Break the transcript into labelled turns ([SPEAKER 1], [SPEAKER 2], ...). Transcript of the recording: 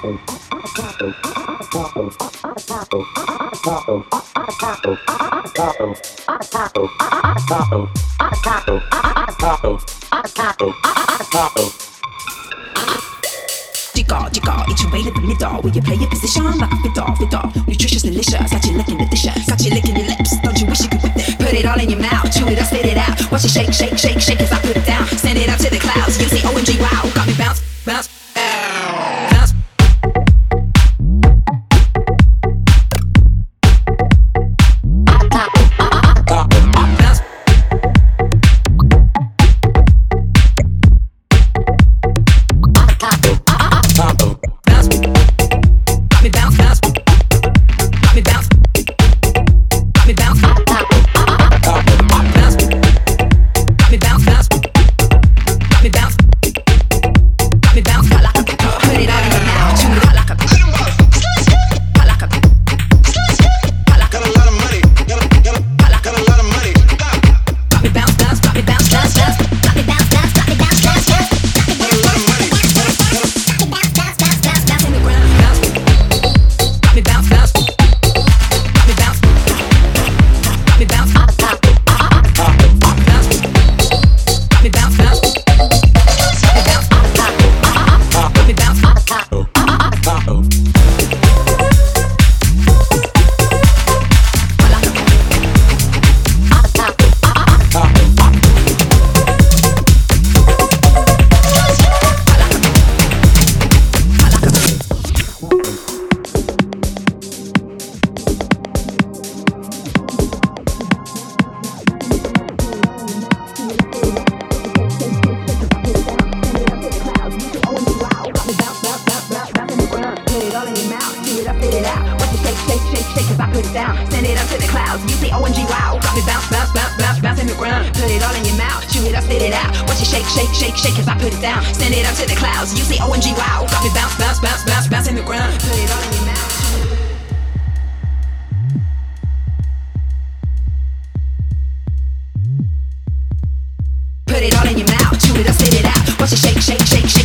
[SPEAKER 1] Jiggle, each way in the middle, where you play your position like a fiddle. Nutritious, delicious, got you licking the dishes, got you licking your lips. Don't you wish you could whip it? Put it all in your mouth, chew it up, spit it out. Watch it shake, shake, shake, shake as I put it down. Send it up to the clouds, you say OMG, wow, got me bounce, bounce, bounce. Shake as I put it down. Send it up to the clouds. You say OMG, wow. Got me bounce, bounce, bounce, bounce, bounce in the ground. Put it all in your mouth. Put it all in your mouth. Chew it up, spit it out. Watch it shake, shake, shake, shake.